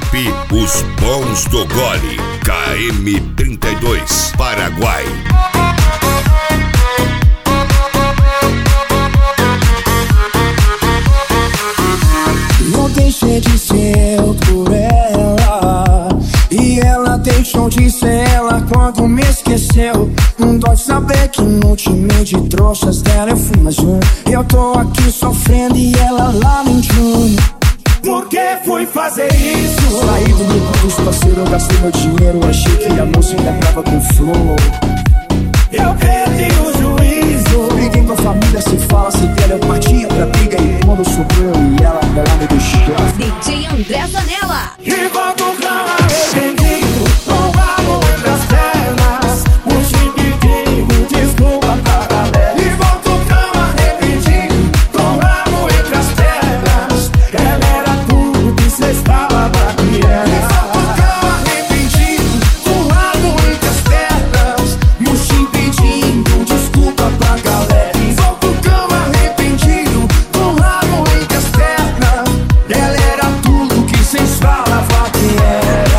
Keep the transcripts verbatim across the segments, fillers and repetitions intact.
Equipe Os Bons do Gole, K M trinta e dois, Paraguai. Eu deixei de ser eu por ela, e ela deixou de ser ela quando me esqueceu. Não dói saber que no time de trouxas dela eu fui mais um. Eu tô aqui sofrendo e ela lá mentindo. Por que fui fazer isso? Saí do grupo dos parceiros, eu gastei meu dinheiro. Achei que a moça ainda tava com flow. Eu perdi o juízo. Briguei com a família, se fala, se dela eu partia pra briga. E quando sobrou eu e ela, ela me deixou. D J André Zanella. E volto pra arrependido, com o amor entre as pernas. Um chip de desculpa pra galera. E volto pra arrependido, com o amor entre as pernas. Ela era tudo que cê estava pra que era. E volto pra arrependido, com o amor entre as pernas. Um chip pedindo desculpa pra galera. E volto pra arrependido, com o amor entre as pernas. Ela era tudo que cês falavam que era.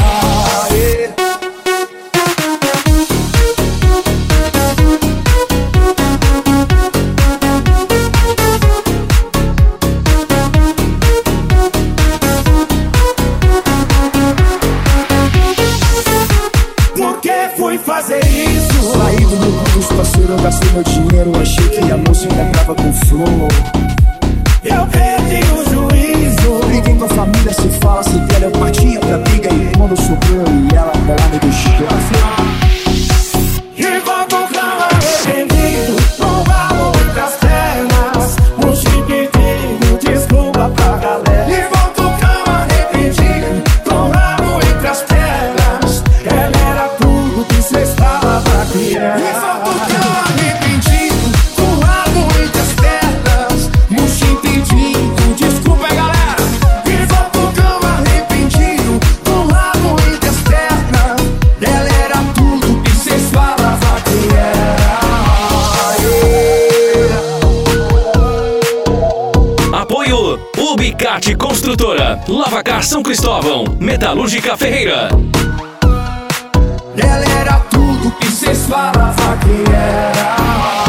Por que fui fazer isso? Saí do grupo dos parceiros, eu gastei meu dinheiro. Achei que a moça ainda tava com flow. Eu perdi o juízo. Briguei com a família, se fala, se dela eu partia pra briga. E quando sobrou eu e ela, ela me deixou. E volto pra arrependido, com o rabo entre as pernas. Um chip pedindo desculpa pra galera. E volto pra arrependido, com o rabo entre as pernas. Ela era tudo que cê estava pra que era. E volto pra arrependido, com o rabo entre as pernas. Um chip pedindo desculpa, galera. E volto pra arrependido, com o rabo entre as pernas. Ela era tudo que cês falavam que era. Apoio Ubicate Construtora, Lavacar São Cristóvão, Metalúrgica Ferreira. Ela era tudo que cês falavam que era.